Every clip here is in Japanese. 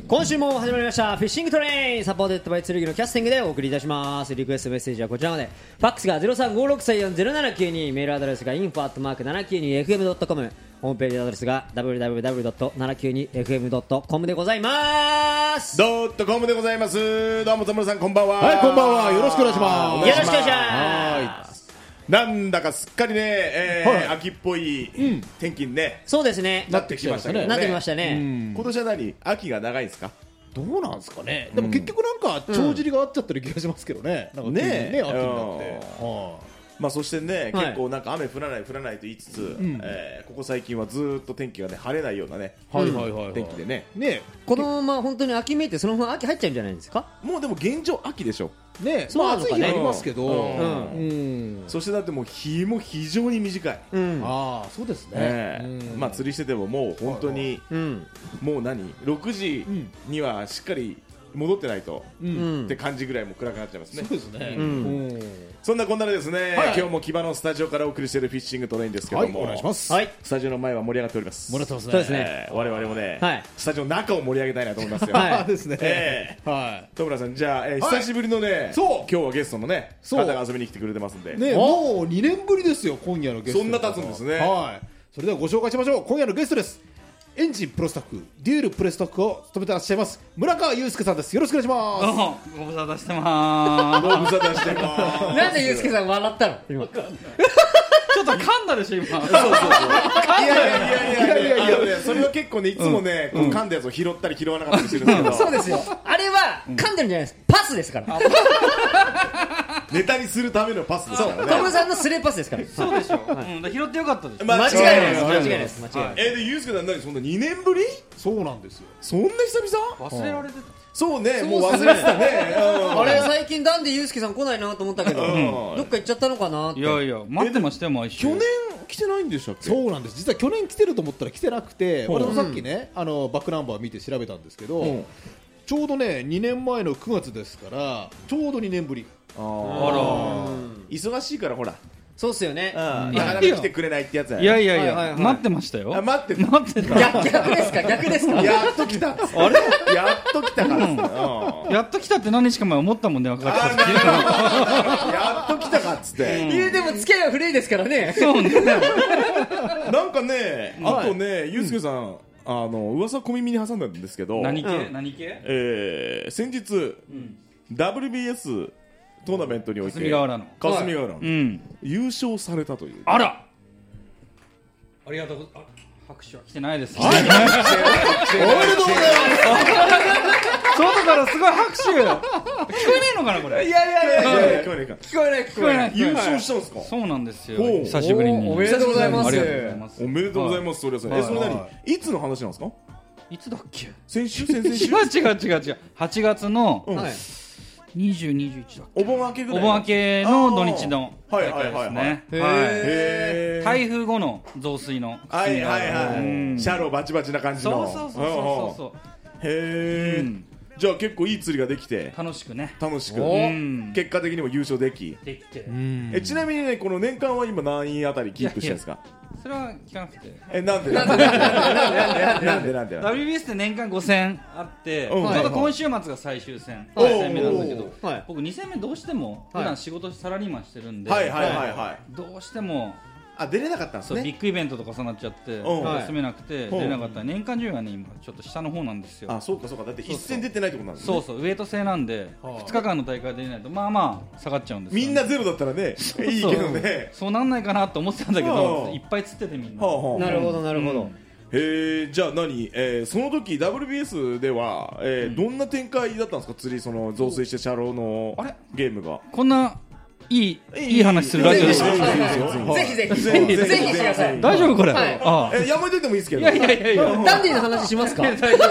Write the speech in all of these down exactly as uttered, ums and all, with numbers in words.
今週も始まりましたフィッシングトレイン、サポーテッドバイ剣のキャスティングでお送りいたします。リクエストメッセージはこちらまで。ファックスが ゼロさんごろくさんよんゼロななきゅうに、メールアドレスが インフォ アットマークななきゅうにエフエムドットコム、 ホームページアドレスが ダブリューダブリューダブリュードットななきゅうにエフエムドットコム でございます。 ドットコムでございます。どうも田村さんこんばんは。 はい、こんばんは。よろしくお願いします。 よろしくお願いします。 なんだかすっかりね、えーはい、秋っぽい天気に、ね、 そうですね、 なってきましたけどね。 なってきましたね。 今年は何、秋が長いですか？ どうなんですかね。でも結局なんか帳尻が合っちゃってる気がしますけどね。なんかね、ね、秋になって、はあ、 まあそしてね、 はい、 結構なんか雨降らない降らないと言いつつ、うん、えー、ここ最近はずっと天気がね晴れないようなね、 はいはいはいはい、 天気でね。 ね、このまま本当に秋めいてそのまま秋入っちゃうんじゃないですか？ もうでも現状秋でしょ。 ね、まあ暑い日ありますけど、うんうんうん、そしてだってもう日も非常に短い、 うん、ああそうですね、 えーうん、まあ釣りしててももう本当に、うん、もう何ろくじにはしっかり戻ってないと、うん、って感じぐらいも暗くなっちゃいますね。 そうですね、うん、 そんなこんなでですね、はい、今日も木場のスタジオからお送りしているフィッシングトレインですけども、 はい、お願いします。 はい、スタジオの前は盛り上がっております。 盛り上がってますね。 そうですね、 えー、我々もね、 はい、 スタジオの中を盛り上げたいなと思いますよ。 はいですね、 えーはい、戸村さん、じゃあ、えー、久しぶりのね、はい、今日はゲストのね方が遊びに来てくれてますんで、 ね、もうにねんぶりですよ今夜のゲスト。 そんな経つんですね。 はい、それではご紹介しましょう。今夜のゲストです。エンジンプロスタッフ、デュールプレストックを務めてらっしゃいます村川祐介さんです。よろしくお願いします。 どうもご無沙汰してまーす。 ご無沙汰してまーす。 なんで祐介さん笑ったの今？ ちょっと噛んだでしょ今。そうそうそう。 いやいやいやいやいやいやいや、それは結構ね、いつもね、うん、こう噛んだやつを拾ったり拾わなかったりするんですけど、 そうですよ、あれは噛んでるんじゃないです、パスですからネタにするためのパスですからね。 トムさんのスレーパスですから。 そうでしょ、はい、うん、拾ってよかったです。 間違いないです、間違いないです、間違いない。 えー、でユースケさん何そんなにねんぶり？ そうなんですよ。 そんな久々？ 忘れられてた。 そうね、もう忘れてたね。 あれ最近なんでユースケさん来ないなと思ったけど、どっか行っちゃったのかなって。 いやいや待ってましたよ毎週。 去年来てないんでしたっけ？ そうなんです。実は去年来てると思ったら来てなくて、俺もさっきね、あのバックナンバー見て調べたんですけど、うん、ちょうどねにねんまえのくがつですからちょうどにねんぶり。 あら忙しいからほら。 そうっすよね、 なかなか来てくれないってやつや。 いやいやいや、はいはいはい、待ってましたよ。 待って待ってた。 逆, 逆ですか逆ですか。 やっと来た。あれやっと来たから、うん、 やっと来たって何日か前思ったもんね。分かったやっと来たかっつって、 うん、言うでも付き合いは古いですからね。 そうねなんかね、あとね、ユースケさん、あの噂小耳に挟んだんですけど、 何系、 うん、 何系、 えー、先日、うん、ダブリュービーエストーナメントにおいて霞ヶ浦の霞ヶ浦の、 はい、うん、 優勝されたという。 あらありがとうございます。拍手は来てないですね。 おめでとうございます外からすごい拍手聞こえないのかなこれ。 いやいやいやいや聞こえない聞こえない聞こえない。 優勝したんですか？ そうなんですよ。久しぶりにおめでとうございます。 ありがとうございます。 おめでとうございます。それはそれ。え、それ何？いつの話なんですか？ いつだっけ？ 先週先々週？ 違う違う違う違う。はちがつのにじゅう、にじゅういちだっけ？ お盆明けぐらい。 お盆明けの土日の大会ですね。 はい。台風後の増水の。 はいはいはい。シャロバチバチな感じの。 そうそうそうそうそう。 へえ。じゃあ結構いい釣りができて楽しくね。 楽しく。結果的にも優勝でき。 できて。 え、ちなみにね、この年間は今何位あたりキープしてるんですか？ それは聞かなくて。 え、なんでなんでなんでなんでなんでダブリュービーエス って年間ご戦あって、ちょうど今週末が最終戦ご戦目なんだけど、僕に戦目どうしても普段仕事サラリーマンしてるんで、どうしてもあ出れなかったんですね。 ビッグイベントと重なっちゃって休めなくて出れなかった。年間順位はね今ちょっと下の方なんですよ。 あ、そうかそうか。だって一戦出てないってことなんですね。 そうそう、ウエイト制なんでふつかかんの大会で出ないとまあまあ下がっちゃうんです。 みんなゼロだったらねいいけどね。 そうなんないかなと思ってたんだけど、いっぱい釣っててみんな。 なるほどなるほど。 へえ、じゃあ何、えー、その時 ダブリュービーエス では、えーうん、どんな展開だったんですか？釣りその増水してシャローのゲームが。 こんないいいい話するラジオです。 ぜひぜひぜひぜひしてください。 大丈夫これ？ ああ、やめといてもいいですけど。 いやいやいやいや。 ダンディーの話しますか？ 大丈夫。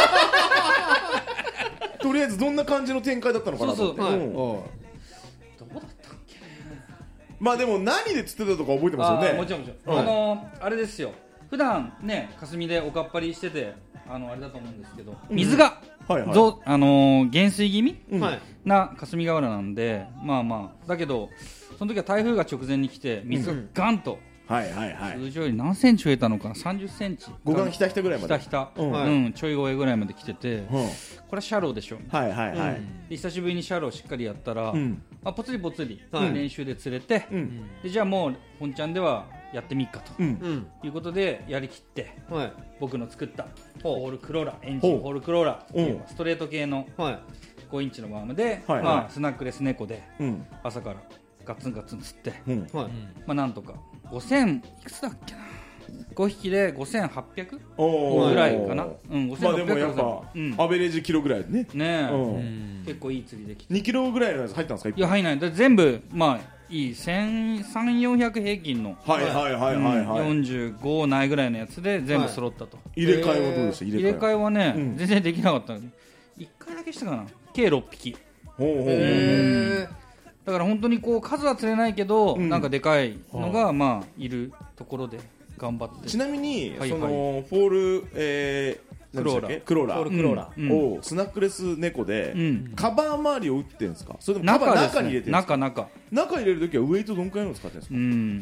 とりあえずどんな感じの展開だったのかなと思って。 そうそう。 どうだったっけ？まあでも何で釣ってたとか覚えてますよね。 もちろんもちろん。あのあれですよ。普段ね霞でおかっぱりしててあのあれだと思うんですけど、水があの減水気味な霞ヶ浦なんで、まあまあだけどその時は台風が直前に来て水がガンとはいはいはい、 通常より何センチ増えたのかな、さんじゅっセンチ、 護岸ひたひたぐらいまで、 ひたひた、うんうん、ちょい超えぐらいまで来てて、うん、これはシャローでしょ、 はいはいはい、 で久しぶりにシャローしっかりやったら、うんまあ、ぽつりぽつり練習で釣れて、うん、でじゃあもう本ちゃんではやってみっかと、うん、いうことでやりきって、はい、僕の作ったホールクローラーエンジンホールクローラーっていうストレート系のごインチのワームで、はいまあ、スナックレス猫で朝からガツンガツン釣って、うんまあ、なんとかごせんいくつだっけな、ごひきでごせんはっぴゃくぐらいかな、うん、ごせんはっぴゃく、まあ、でもやっぱ、うん、アベレージキロぐらいねね、うん、結構いい釣りできてにキロぐらいのやつ入ったんですか。 いや入らない、全部まあいいせんさんびゃく、よんひゃく平均のはいはいはいはい、はい、 よんじゅうごないぐらいのやつで全部揃ったと、はい、入れ替えはどうでした。 入れ替えはね、うん、全然できなかったのでいっかいだけしたかな、計ろっぴき。ほうほう、へー、だから本当にこう数は釣れないけど、うん、なんかでかいのがまあいるところで頑張って。 ちなみに、はいはい、そのフォール、えー、クローラークローラー、 クローラーをスナックレス猫で、うん、カバー周りを打ってるんですか。それともカバー中に入れてるんですか。 中中中入れるときはウエイトどんくらいの使ってるんですか。うん、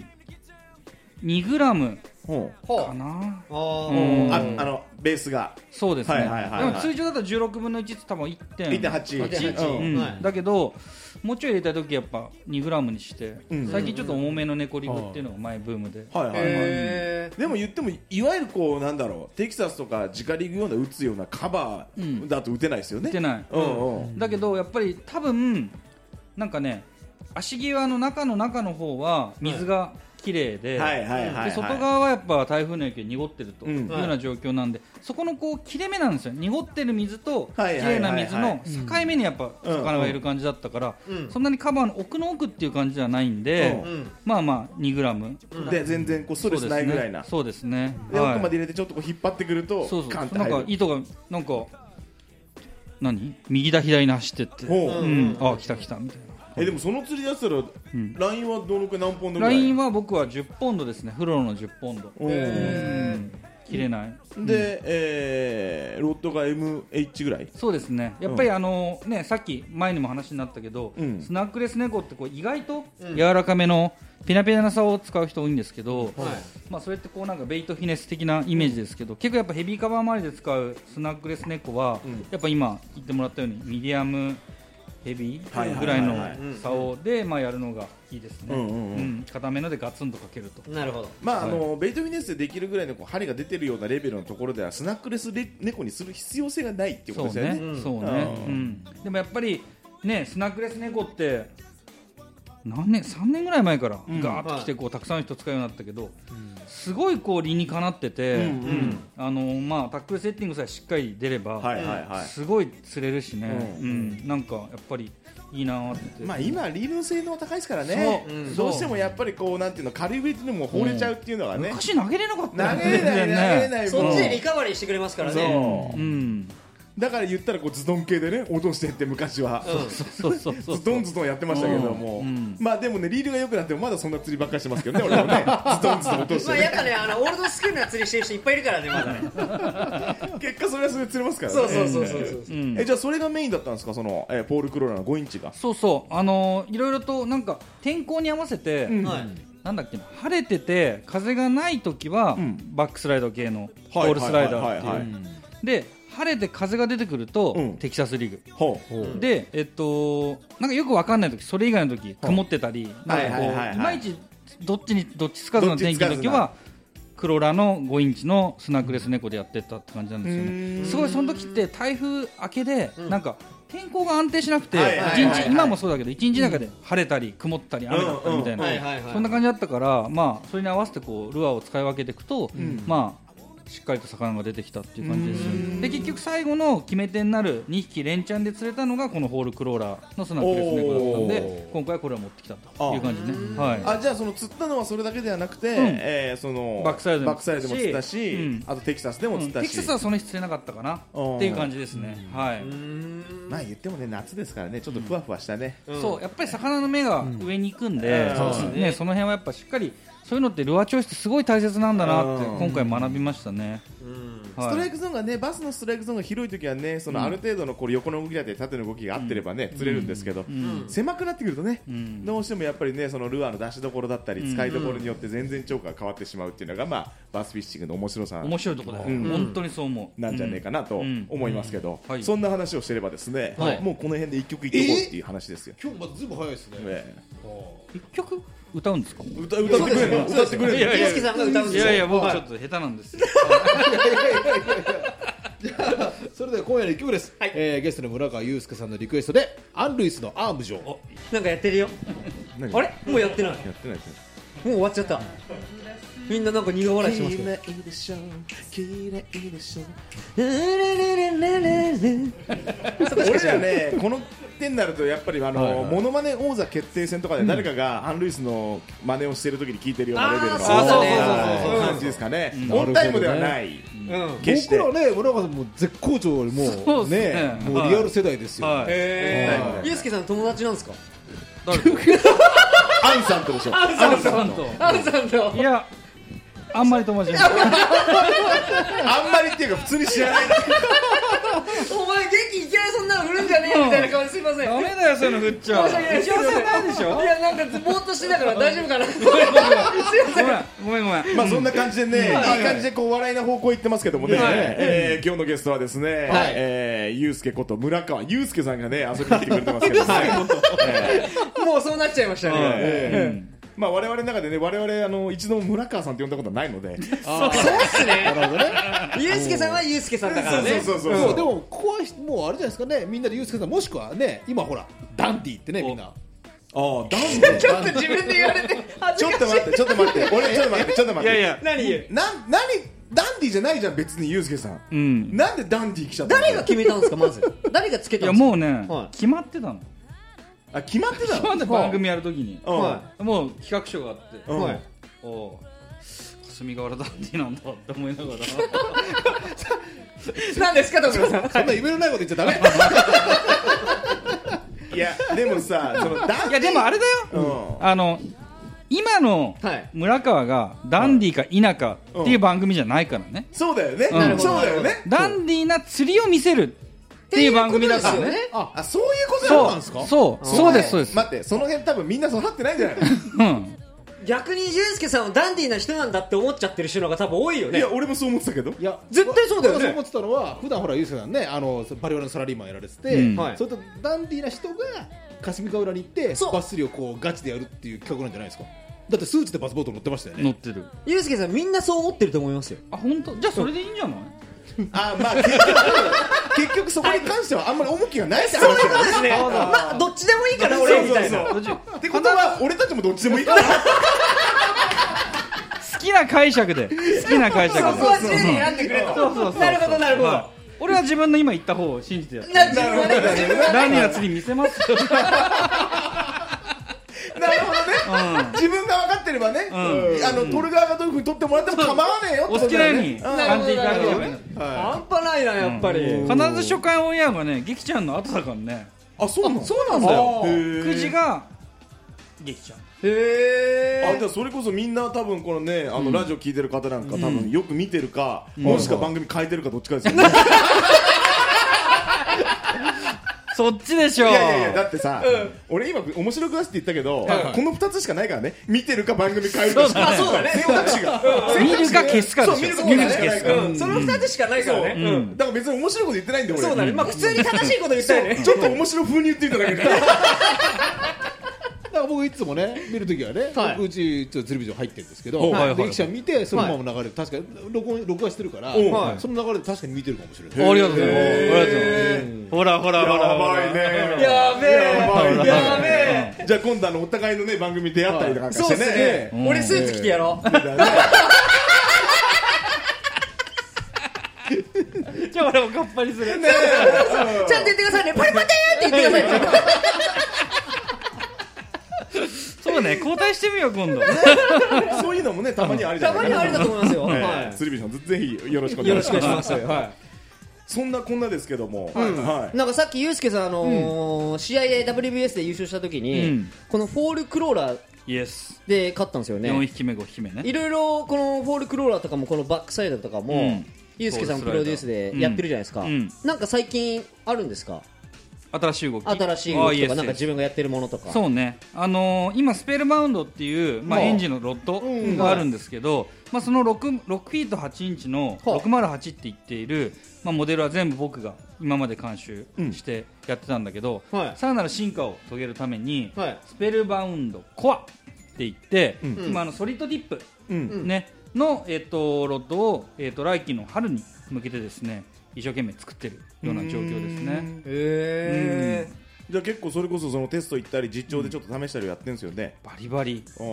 にグラムかな。 あ、うん、あ, あのベースがそうですね、はいはいはいはい、でも通常だとじゅうろくぶんのいちって多分 いってんはち、うん、はい、だけどもうちょい入れたいときやっぱにグラムにして、うん、最近ちょっと重めの猫リグっていうのが前ブームで、はいはいはい、 でも言ってもいわゆるこうなんだろう、テキサスとか直リグ用で打つようなカバーだと打てないですよね、 打てない、うんうん、だけどやっぱり多分なんかね、足際の中の中の方は水が綺麗で、外側はやっぱ台風の影響で濁ってるというような状況なんで、そこのこう切れ目なんですよ。濁ってる水と綺麗な水の境目にやっぱ魚がいる感じだったから、そんなにカバーの奥の奥っていう感じではないんで、まあまあにグラムで全然こうストレスないぐらいな。 そうですね。 で奥まで入れてちょっとこう引っ張ってくると、 そうそう、なんか糸がなんか何右だ左に走ってって、うん、あ来た来たみたいな。 えでもその釣り出したら、うん、ラインはどのくらい何ポンドぐらい。 ラインは僕はじゅっポンドですね。フロのじゅっポンド。へー、切れない。 で、うん、えー、ロッドが エムエイチ ぐらい。 そうですね。やっぱりあのね、さっき前にも話になったけど、うん、スナックレス猫ってこう意外と柔らかめのピナピナな竿を使う人多いんですけど、うん、まあそれってこうなんかベイトフィネス的なイメージですけど、結構やっぱヘビーカバー周りで使うスナックレス猫は、うん、やっぱ今言ってもらったようにミディアムヘビーぐらいの竿でまあやるのがいいですね。固めのでガツンとかけると。 なるほど。 まああのベイトフィネスでできるぐらいのこう針が出てるようなレベルのところではスナックレス猫にする必要性がないっていうことですよね。 そうね。でもやっぱりね、スナックレス猫って何年さんねんぐらい前からガーッと来てこうたくさんの人使うようになったけど、すごいこう理にかなってて、あのまあタックルセッティングさえしっかり出ればすごい釣れるしね、うん、なんかやっぱりいいなって。 まあ今リールの性能は高いですからね、どうしてもやっぱりこうなんていうの軽いウェイトでも放れちゃうっていうのがね、 昔投げれなかった投げれない投げれない、 そっちでリカバリーしてくれますからね。 そう、うん、だから言ったらこうズドン系でね落としてって昔はズドンズドンやってましたけども、うん、まあでもねリールが良くなってもまだそんな釣りばっかりしてますけどね俺もねズドンズドン落として、ね、 まあやっぱねあのオールドスクールな釣りしてる人いっぱいいるからねまだね結果それはそれで釣れますからね。 そうそうそうそうそう、 うん、えじゃあそれがメインだったんですか、その、えー、ポールクローラーのごインチが。 そうそうあのー、いろいろとなんか天候に合わせて、うん、はい、なんだっけな、晴れてて風がないときは、うん、バックスライダー系のポールスライダーっていうで晴れて風が出てくると、うん、テキサスリグで、えっと、なんかよく分かんないとき、それ以外のとき曇ってたり、なんかこういまいちどっちにどっちつかずの天気のときはクローラーのごインチのスナックレス猫でやってったって感じなんですよね。すごいその時って台風明けで、うん、なんか天候が安定しなくて、一日今もそうだけど一日の中で晴れたり曇ったり雨だったりみたいな、そんな感じだったから、まあそれに合わせてこうルアーを使い分けていくと、うん、まあしっかりと魚が出てきたっていう感じです。で結局最後の決め手になるにひき連チャンで釣れたのがこのホールクローラーのスナックレス猫だったんで、今回これを持ってきたという感じね。はい、 あじゃあその釣ったのはそれだけではなくて、うん、えー、そのバックサイドでも釣ったし、うん、あとテキサスでも釣ったし、うん、 テキサスはその日釣れなかったかなっていう感じですね。はい。 まあ言ってもね夏ですからね、ちょっとふわふわしたね、 うん、そうやっぱり魚の目が上に行くんで、うん、そうね、その辺はやっぱしっかりそういうのってルアーチョイスってすごい大切なんだなって今回学びましたね。うんストライクゾーンがね、バスのストライクゾーンが広いときはね、そのある程度のこれ横の動きだったり縦の動きが合ってればね、釣れるんですけど、狭くなってくるとね、どうしてもやっぱりね、そのルアーの出しどころだったり使いどころによって全然釣果が変わってしまうっていうのが、まあバスフィッシングの面白さ、 面白いところだよ、本当にそう思うなんじゃねえかなと思いますけど、 はい、 そんな話をしてればですね、はい、もうこの辺で一曲いっとこうっていう話ですよ。 今日まだずいぶん早いですね。 ね一曲歌うんですか？ 歌歌ってくれるの？歌ってくれるの？ ゆうすけさんが歌うんですよ。 いやいや僕ちょっと下手なんですよ。 じゃあそれでは今夜のいっきょくです、はい、えー、ゲストの村川祐介さんのリクエストでアン・ルイスのアームジョー。 なんかやってるよ。あれもうやってない。 やってない。もう終わっちゃった。みんななんか苦笑いしてますけど。 綺麗でしょ綺麗でしょ。俺らね、この点になるとやっぱりあの、はいはい、モノマネ王座決定戦とかで誰かがアン・ルイスの真似をしている時に聞いてるようなレベルの感じですかね。オンタイムではない。 僕らね、村川さんも絶好調よりもね、もうリアル世代ですよ。 ゆうすけさん友達なんですか？ 誰と？ アンさんとでしょ。 アンさんと。アンさんと。 いや。あんまり友達じゃない。 あんまりっていうか普通に知らない。 お前元気いきなりそんなの振るんじゃねえみたいな顔すいません。 ダメだよそういうの振っちゃう。 一応さないでしょ。いやなんかぼーっとしてたから大丈夫かな。すいません。 ごめんごめん。 まあそんな感じでね、いい感じでこう笑いな方向行ってますけどもね。え今日のゲストはですね、えゆうすけこと村川祐介さんがね遊びに来てくれてますけどね。 もうそうなっちゃいましたね。 まあ我々の中でね、我々あの一度も村川さんって呼んだことはないので、 そうですね。ゆうすけさんはゆうすけさんだからね。 そうそうそうそう。 でもここはもうあれじゃないですかね、みんなでゆうすけさんもしくはね、今ほらダンディってねみんな。 ああダンディ。 ちょっと自分で言われて恥ずかしい。 ちょっと待ってちょっと待って。俺ちょっと待ってちょっと待って。 いやいや何言う？ な何ダンディじゃないじゃん別にゆうすけさん。うん。なんでダンディ来ちゃったの？ 誰が決めたんですかまず？誰がつけたんですか？ いやもうね決まってたの。 あ決まってたの？ 決まって番組やるときに、 はい、 もう企画書があって、 はい、 お霞ヶ浦ダンディなんだって思いながら何ですか徳田さん。 そんな夢のないこと言っちゃダメ。 いやでもさそのダンいやでもあれだよ、うん、あの今の村川がダンディか否かっていう番組じゃないからね。 そうだよね、 うん、 そうだよね。 ダンディな釣りを見せるっていう番組だからね。 あ、そういうことなんですか？ そうそうですそうです。 待ってその辺多分みんな育ってないんじゃないの？うん。 逆にゆうすけさんはダンディーな人なんだって思っちゃってる人の方が多分多いよね。 いや俺もそう思ってたけど。 いや絶対そうだよね。 そう思ってたのは普段ほらゆうすけさんね、あのバリバリのサラリーマンやられてて、うん、それとダンディーな人が霞ヶ浦に行ってバス釣りをこうガチでやるっていう企画なんじゃないですか？だってスーツでバスボート乗ってましたよね。 乗ってる。 ゆうすけさんみんなそう思ってると思いますよ。 あ本当？じゃあそれでいいんじゃない？ あまあ結局結局そこに関してはあんまり重きがないって話そういうことですね。まあどっちでもいいから俺みたいな。 ってことは俺たちもどっちでもいいから。 好きな解釈で好きな解釈で。 そこは自由に選んでくれと。そうそうそう。なるほどなるほど。 俺は自分の今言った方を信じてやってる。 なるほどね。 ダンディーな釣り見せますよ。 なるほどね、うん、自分が分かってればね、うん、あの撮る側がどういうふうに撮ってもらっても構わねえよってお好きなように感じていただければね。 半端ないなやっぱり、 うん、必ず初回オンエアがね劇ちゃんの後だからね。 あそうなの？ そうなんだよ。 くじが劇ちゃん。 へー。あじゃあそれこそみんな多分このねあのラジオ聞いてる方なんか多分よく見てるか、うん、もしくは番組変えてるかどっちかですよね。 そっちでしょ。 いやいやいやだってさ、うん、俺今面白くなって言ったけど、はいはい、このふたつしかないからね。見てるか番組変えるかしかない。 そうだね。 選択肢が見るか消すかでしょ。 そう見るか消すか。 うん、そのふたつしかないからね。 うん、だから別に面白いこと言ってないんで俺。 そうだね。まあ普通に正しいこと言ったよね。 ちょっと面白風に言っていただけで。 だから僕いつもね見るときはね、はい、僕うちちょっとテレビジョン入ってるんですけど、 はい、 で記者見てそのまま流れる、確かに録音録画してるから、はい、その流れで確かに見てるかもしれない。 ありがとうございます。ありがとうございます。ほらほらほらやばいね。 やべえやべえ。 じゃあ今度あのお互いのね番組出会ったりとかしてね。 そうですね。俺スーツ着てやろう。 じゃあ俺もカッパにする。 ちゃんと言ってくださいね。パリパテーって言ってください。 そうね、交代してみよう今度。 そういうのもねたまにありじゃないかな。 たまにありだと思いますよ。はい。 釣りビジョンぜひよろしくお願いします。 よろしくお願いします。はい。 そんなこんなですけども、 はい、なんかさっきユースケさん、あのーうん、試合で ダブリュービーエス で優勝した時に、うん、このフォールクローラーで勝ったんですよね。 よんひきめごひきめね。 いろいろこのフォールクローラーとかもこのバックサイドとかも、うん、 ゆうすけさんプロデュースでやってるじゃないですか、うん、なんか最近あるんですか、 新しい動き新しい動きとか、なんか自分がやってるものとか。 そうね、あのー、今スペルバウンドっていう、まあ、エンジンのロッドがあるんですけど、うん、まあ、その 6, ろくフィートはちインチのろくまるはちって言っている、まあ、モデルは全部僕が今まで監修してやってたんだけど、うん、はい、さらなる進化を遂げるために、はい、スペルバウンドコアって言って、うん、今あのソリッドディップ、うん、ね、の、えー、とロッドを、えー、と来季の春に向けてですね、一生懸命作ってるような状況ですね。 へー、じゃあ結構それこそそのテスト行ったり実調でちょっと試したりやってるんですよね。 バリバリ、うん、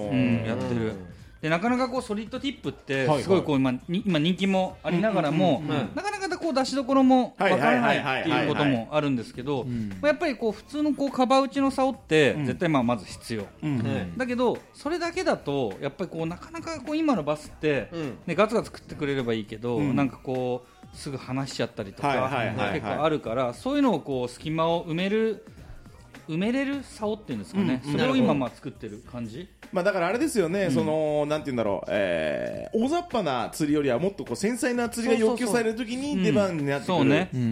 やってる。でなかなかこうソリッドティップってすごいこう 今, 今人気もありながらも、なかなかこう出しどころもわからないっていうこともあるんですけど、やっぱりこう普通のこうカバー打ちの竿って絶対まあまず必要、うんうん、だけどそれだけだとやっぱりこうなかなかこう今のバスって、ね、ガツガツ食ってくれればいいけど、うん、なんかこうすぐ離しちゃったりとか結構あるから、そういうのをこう隙間を埋める埋めれる竿っていうんですかね、うん、それを今まあ作ってる感じ。 まあ、だからあれですよね、うん、そのなんていうんだろう、えー、大雑把な釣りよりはもっとこう繊細な釣りが要求されるときに出番になってくる。 そうね、うんうん、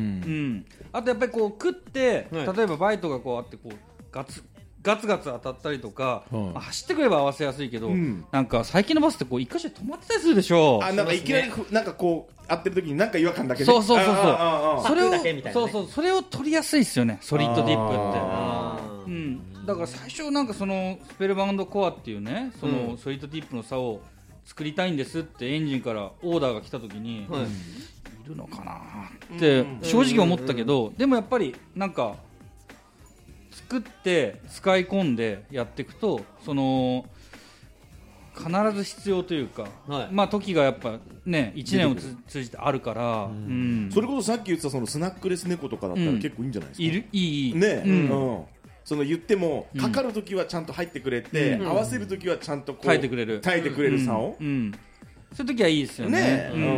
あとやっぱりこう食って、はい、例えばバイトがこうあってこうガツガツガツ当たったりとか、うん、走ってくれば合わせやすいけど、うん、なんか最近のバスってこう一箇所で止まってたりするでしょ。 あ、なんかいきなりなんかこう合ってる時になんか違和感だけで、 そうそうそうそう、それをそうそうそれを取りやすいですよね、ソリッドディップって。うん、だから最初なんかそのスペルバウンドコアっていうね、そのソリッドディップの竿を作りたいんですってエンジンからオーダーが来た時に、はい、いるのかなって正直思ったけど、でもやっぱりなんか作って使い込んでやっていくと、その必ず必要というか、はい、まあ時がやっぱねいちねんを通じてあるから、うんうん、 それこそさっき言ってたそのスナックレス猫とかだったら結構いいんじゃないですか。 いる、いいいいね、うんうん、その言ってもかかるときはちゃんと入ってくれて、うん、合わせるときはちゃんとこう耐えてくれる耐えてくれる竿、 うんうん、そういうときはいいですよね。ね、うん、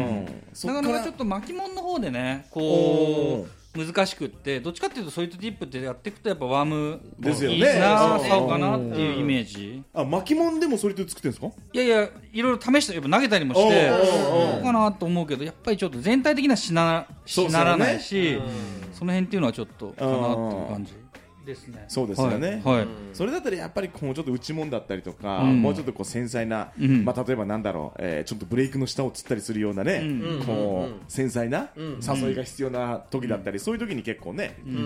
なかなかちょっと巻物の方でねこう難しくって、どっちかっていうとソリッドディップってやっていくとやっぱワームですよね、 いいな竿かなっていうイメージ。 あ、巻物でもソリッド作ってるんですか。 いやいや、いろいろ試してやっぱ投げたりもしてそうかなと思うけど、やっぱりちょっと全体的にはしな、しならないし、 そ,、ね、その辺っていうのはちょっとかなっていう感じですね。 そうですよね、 はいはい、 それだったらやっぱりこうちょっと内もんだったりとか、うん、もうちょっとこう繊細な、うん、まあ、例えばなんだろう、えー、ちょっとブレイクの下を釣ったりするようなね、うん、こう繊細な誘いが必要な時だったり、うん、そういう時に結構ね、うんうん、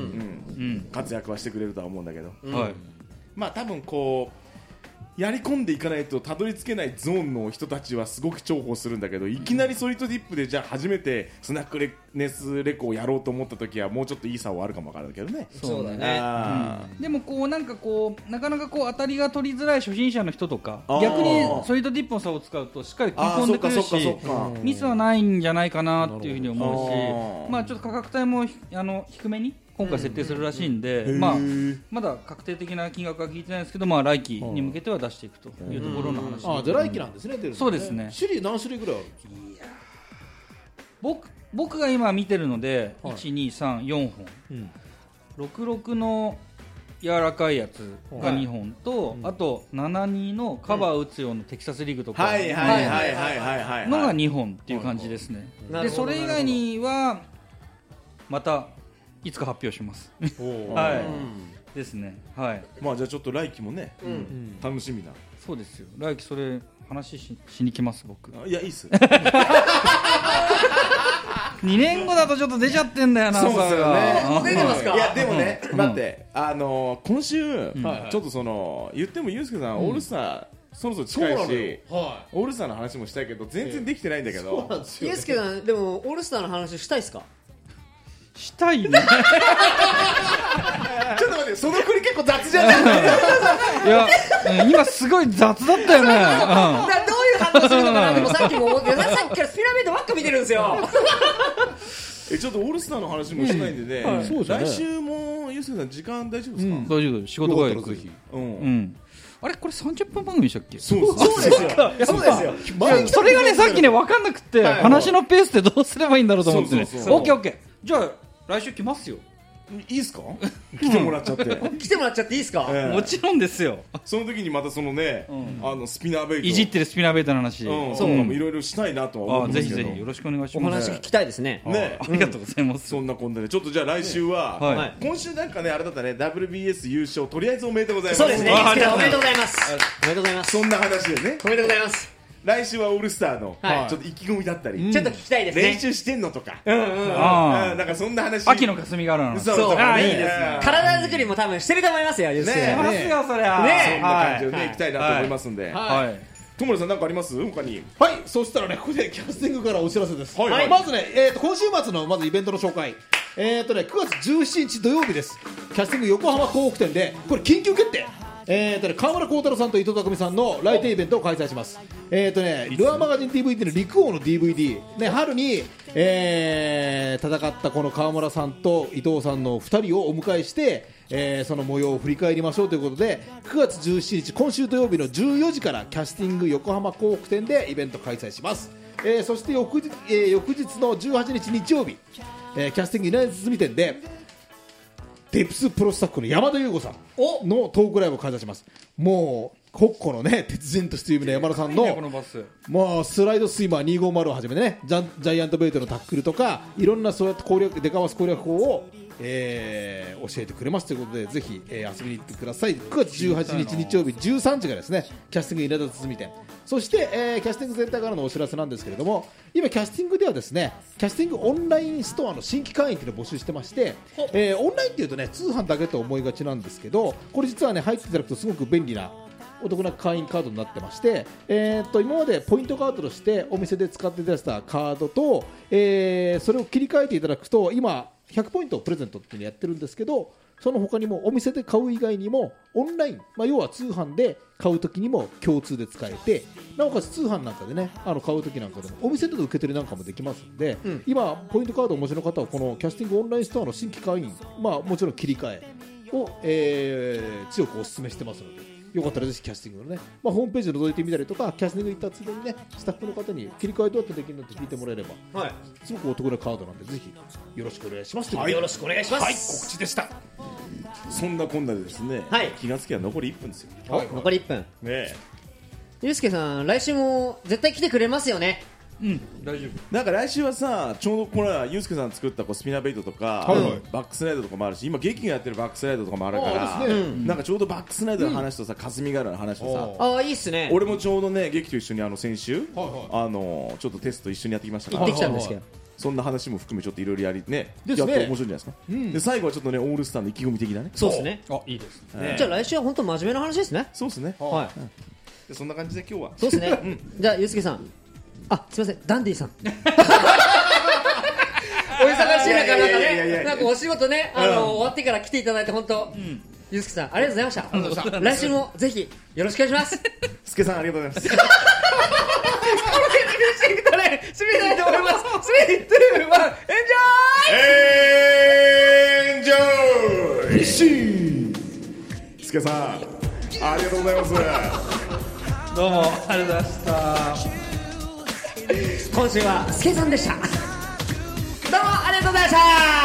活躍はしてくれるとは思うんだけど、はい、まあ多分こうやり込んでいかないとたどり着けないゾーンの人たちはすごく重宝するんだけど、いきなりソリッドディップでじゃあ初めてスナックレネスレコをやろうと思った時はもうちょっといい差はあるかもわからないけどね。 そうだね、 うん、でもこうなんかこうなかなかこう当たりが取りづらい初心者の人とか、逆にソリッドディップの差を使うとしっかり食い込んでくるし、ミスはないんじゃないかなっていうふうに思うし、まあちょっと価格帯もあの低めに今回設定するらしいんで、うん、まあ、まだ確定的な金額は聞いてないんですけど、まあ、来季に向けては出していくというところの話、うん、 あ、じゃあ来季なんですね、出るのね。 そうですね。 種類何種類ぐらいあるんですか。 いや、僕、僕が今見てるので、はい、いち、に、さん、よんほん、うん、ろくろくの柔らかいやつがにほんと、はい、あとななにのカバー打つ用のテキサスリグとかのがにほんっていう感じですね。でそれ以外にはまたいつか発表しますはい、ですね。はい。 まあじゃあちょっと来季もね、うん、楽しみな。 そうですよ。来季それ話 し, しに来ます僕。 いやいいっすにねんごだとちょっと出ちゃってんだよな。 そうですよね。 もう出てますか。 いやでもね、うん、待って、あのー、今週、うん、ちょっとその言ってもユースケさん、うん、オールスターそろそろ近いし、はい、オールスターの話もしたいけど全然できてないんだけど、 ユースケさんでもオールスターの話したいですか。 したいねちょっと待って、その振り結構雑じゃないいや、今すごい雑だったよね、うん、だどういう反応するのかなでもさっきもさっきからピラミッドばっか見てるんですよえ、ちょっとオールスターの話もしたいんでね、うん、はい、来週もユースケさん時間大丈夫ですか。うん、 大丈夫、仕事帰りぜひ、うんうん、あれこれさんじゅっぷん番組でしたっけ。 そうですそうですよそうですよそれがねさっきね分かんなくて、はい、話のペースってどうすればいいんだろうと思ってね。オッケーオッケー、じゃあ来週来ますよ。 いいっすか来てもらっちゃって来てもらっちゃっていいですか、 ええもちろんですよ。 その時にまたそのね、うん、あのスピナーベイトいじってるスピナーベイトの話、 うん、そうかもいろいろしたいなとは思うんですけど、 ぜひぜひよろしくお願いします。 お話聞きたいですね。 ね、 ありがとうございます。 そんなこんなでちょっとじゃあ来週は、ねはい、今週なんかねあれだったね ダブリュービーエス 優勝とりあえずおめでとうございます。 そうですね。おめでとうございます。おめでとうございます。 そんな話でね。 おめでとうございます。 来週はオールスターの、はい、ちょっと意気込みだったり、 うん、ちょっと聞きたいですね。 練習してんのとか、 うんうんうん、 なんかそんな話。 秋の霞ヶ浦の。 そうそう、 あ、いいですね。 体作りも多分してると思いますよ。ね、 してますよそりゃ。 ね、そんな感じでね、はい、行きたいなと思いますんで。 はい。 友野さん何かあります他に。 はい、そしたらねここでキャスティングからお知らせです。 はいはい、 まずね、えー、と今週末のまずイベントの紹介。えーとね、くがつじゅうしちにち土曜日です。キャスティング横浜港北店でこれ緊急決定。えーとね、川村幸太郎さんと伊藤匠さんの来店イベントを開催します。えーとね、ルアーマガジン ディーブイディー の陸王の ディーブイディー、ね、春に、えー、戦ったこの川村さんと伊藤さんのふたりをお迎えして、えー、その模様を振り返りましょうということでくがつじゅうしちにち今週土曜日のじゅうよじからキャスティング横浜港北店でイベント開催します。えー、そして翌日、えー、翌日のじゅうはちにち日曜日、えー、キャスティング稲荷包店でデプスプロスタッフの山田優吾さんのトークライブを開催します。もう国庫のね鉄人として有名な山田さんのもうスライドスイマーにひゃくごじゅうをはじめねジャンジャイアントベイトのタックルとかいろんなそうやって攻略デカワス攻略法を、えー、教えてくれますということでぜひ、えー、遊びに行ってください。くがつじゅうはちにち日曜日じゅうさんじからですねキャスティング稲田包店、そして、えー、キャスティング全体からのお知らせなんですけれども今キャスティングではですねキャスティングオンラインストアの新規会員というのを募集してまして、えー、オンラインっていうとね通販だけと思いがちなんですけどこれ実はね入っていただくとすごく便利なお得な会員カードになってまして、えー、っと今までポイントカードとしてお店で使っていただいたカードと、えー、それを切り替えていただくと今ひゃくポイントをプレゼントっていうのをやってるんですけどその他にもお店で買う以外にもオンライン、まあ、要は通販で買うときにも共通で使えてなおかつ通販なんかでねあの買うときなんかでもお店での受け取りなんかもできますので、うん、今ポイントカードをお持ちの方はこのキャスティングオンラインストアの新規会員、まあ、もちろん切り替えを、えー、強くお勧めしてますのでよかったらぜひキャスティングのね、まあ、ホームページで覗いてみたりとかキャスティング行ったついでにねスタッフの方に切り替えどうやってできるのって聞いてもらえれば、はい、すごくお得なカードなんでぜひよろしくお願いします。 はい、よろしくお願いします。 はい、告知でした。 そんなこんなでですね、はい、気がつきは残りいっぷんですよ。 はい、残りいっぷん。ねえ、 ゆうすけさん来週も絶対来てくれますよね。 うん、大丈夫。 なんか来週はさちょうどこれユースケさん作ったこうスピナーベイトとか、はいはい、バックスライドとかもあるし今劇がやってるバックスライドとかもあるから、ね、なんかちょうどバックスライドの話とさ、うん、霞ヶ浦の話とさあいいっすね。 俺もちょうどね劇と一緒にあの先週、はいはい、あのちょっとテスト一緒にやってきましたから行ってきたんですけど、はいはいはい、 そんな話も含めちょっといろいろやりねやって面白いんじゃないですか、うん、で最後はちょっとねオールスターの意気込み的なね。 そうですね。 あいいですね、 はい、じゃあ来週は本当真面目な話ですね。 そうですね、 はい、 うん、でそんな感じで今日はそうですね、うん、じゃあゆうすけさんあすみませんダンディさんお忙しい中なんかねなんかお仕事ねあの、うん、終わってから来ていただいて本当、うん、ゆうすけさんありがとうございました。来週もぜひよろしくお願いします。 すけさんありがとうございます。 これでフィニッシングトレイン締めたいと思います。スリー、ツー、ワン、 エンジョイ。エンジョイ。フィニッシー。すけさんありがとうございます。 どうもありがとうございました。 今週はスケさんでした。どうもありがとうございました。